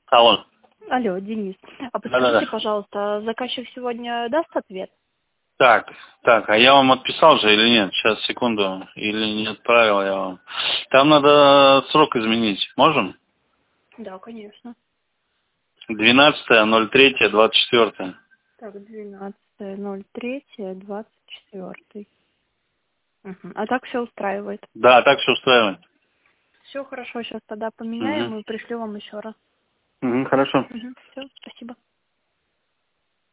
Алло. Алло, Денис. А подскажите, Да-да-да. пожалуйста, заказчик сегодня даст ответ? Так, а я вам отписал же или нет? Сейчас, секунду. Или не отправил я вам. Там надо срок изменить. Можем? Да, конечно. 12.03.24. Так, 12.03.24. Угу. А так все устраивает. Да, так все устраивает. Все хорошо, сейчас тогда Угу. поменяем и пришлю вам еще раз. Угу, хорошо. Угу. Все, спасибо.